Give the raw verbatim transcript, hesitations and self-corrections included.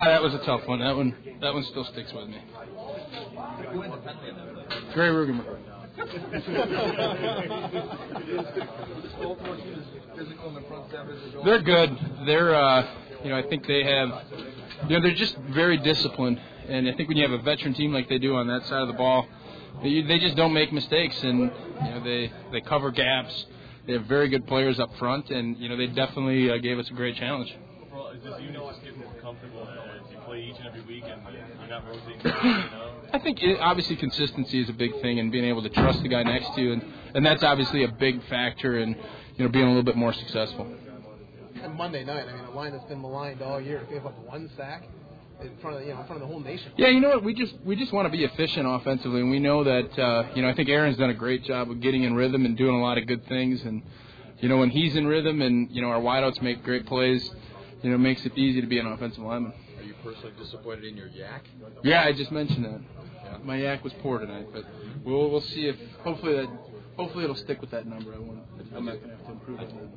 That was a tough one. That one, that one still sticks with me. Gray Rugen. They're good. They're, uh, you know, I think they have, you know, they're just very disciplined. And I think when you have a veteran team like they do on that side of the ball, they, they just don't make mistakes, and you know, they they cover gaps. They have very good players up front, and you know, they definitely uh, gave us a great challenge. Overall, is this unit just getting more comfortable as you play each and every week, and you're not rotating? You know? I think it, obviously consistency is a big thing, and being able to trust the guy next to you, and, and that's obviously a big factor in you know being a little bit more successful. And Monday night, I mean, a line that's been maligned all year, gave up one sack in front of you know in front of the whole nation. Yeah, you know what? We just we just want to be efficient offensively, and we know that uh, you know I think Aaron's done a great job of getting in rhythm and doing a lot of good things, and you know when he's in rhythm and you know our wideouts make great plays, you know it makes it easy to be an offensive lineman. Are you personally disappointed in your yak? Yeah, I just mentioned that. Yeah. My yak was poor tonight, but we'll we'll see if hopefully that hopefully it'll stick with that number. I want I'm not gonna have to improve it.